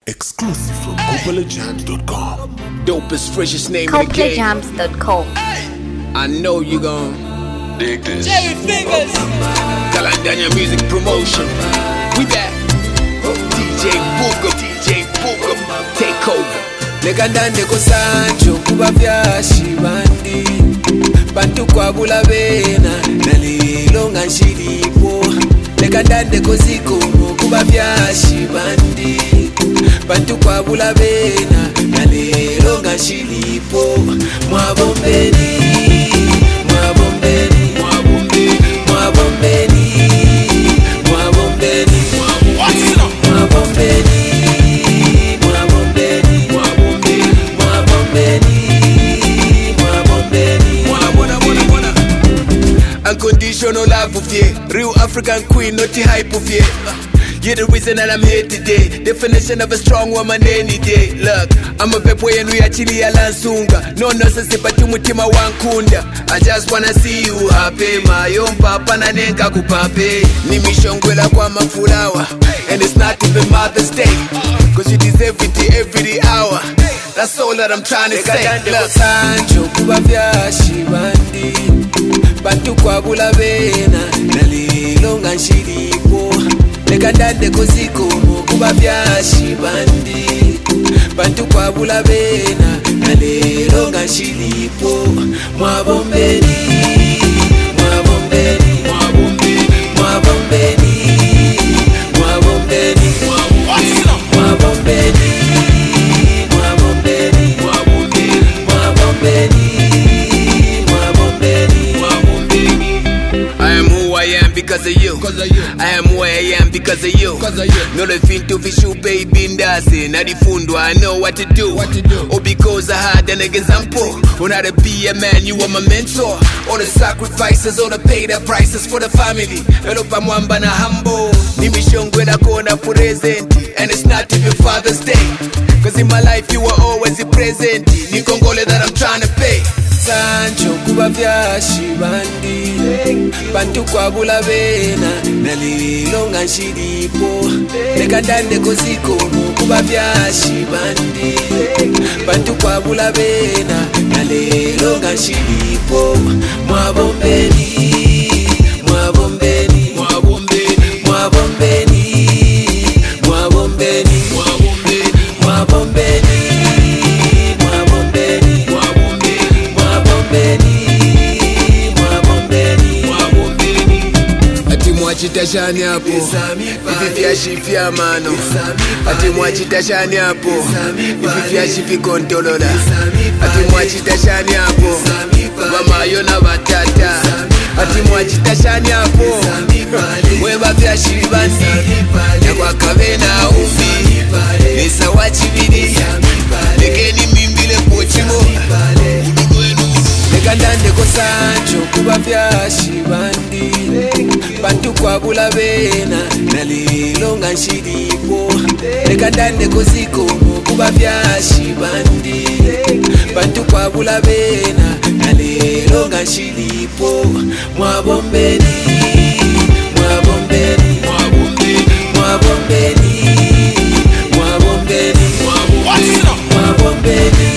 Exclusive from CopleyJams.com. Dopest, freshest name in the game. CopleyJams.com. I know you gon' Dig this. Jerry Fingers. Galandanya Music Promotion. We back. DJ Booker, take over. Nekandande ko Sancho kuba vyashi bandi. Bantu kwa bula bena nalilo nganshilipo. Nekandande ko ziko kuba vyashi bandi. Bantu kwa bula bena nalilo nganshilipo. Mwabombeni, mwabombeni, mwabombeni, mwabombeni, mwabombeni, mwabombeni. Unconditional love of you, real African queen, not the hype of you. You're the reason that I'm here today. Definition of a strong woman any day. Look, I'm a pepo and we actually alansunga. No nonsense but mutima wankunda. I just wanna see you happy. My own papa na nenga kupape. Nimishongwela kwa mafulawa. And it's not even Mother's Day, cause you deserve it every hour. That's all that I'm trying to say. Look, Sancho kuba vyashi bandi. Bantu kwa bula bena nalilo nganshilipo. Nekandande ko ziko kuba vyashi bandi. Bantu kwa bula bena nalilo nganshilipo. Mwabombeni, mwabombeni, mwabombeni, mwabombeni, mwabombeni, mwabombeni, mwabombeni, mwabombeni. I am who I am because of you. I am who I am because of you. No living to visual baby ndase. Nadifundwa, I know what to do. Or because I had an example. On how to be a man, you are my mentor. All the sacrifices, all the paid prices for the family. Elopa mwamba na humble. Nimishongwe na kona present. And it's not even Father's Day, cause in my life you were always present. Ni kongole that I'm trying to pay. Sancho kuba vyashi bandi. Bantu kwa bula bena nalilo nganshilipo. Nekandande ko ziko kuba vyashi bandi. Bantu kwa bula bena nalilo nganshilipo. Mwabombeni, mwabombeni, mwabombeni, mwabombeni, mwabombeni, mwabombeni, mwabombeni, ati mwachita shani hapo hivi vyashi vya mano. Ati mwachita shani hapo hivi vyashi vikontolola. Ati mwachita shani hapo mama yona batata. Ati mwachita shani hapo mweba vyashi bandi. Nakwa kavena umbi nisa wachibidi. Nekeni mimbile pochimo. Nekandande ko Sancho kuba vyashi bandi. Bantu kwa bula bena nalilo nganshilipo. Nekandande ko ziko kuba vyashi bandi. Bantu kwa bula bena nalilo nganshilipo. Mwabombeni, mwabombeni, mwabombeni, mwabombeni, mwabombeni, mwabombeni.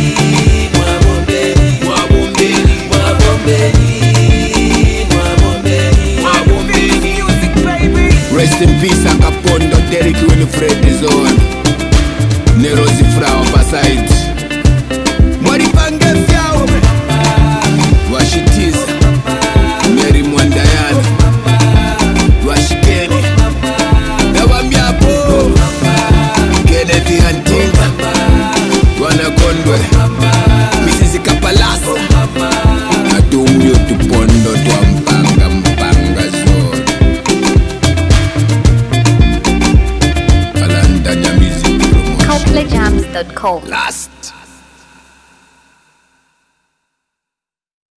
Rest in peace, Akapondo, Derek Winifred is on. Nerozi Frau Basait. Mwaripange vyao Washitiza Mary Mwandayana Washikeni Nawamyapo Kennedy Hantinga Wanakondwe Mrs. Kapalasa Atumyo tupondo twampanga mpanga zone. CopleyJams.com. Last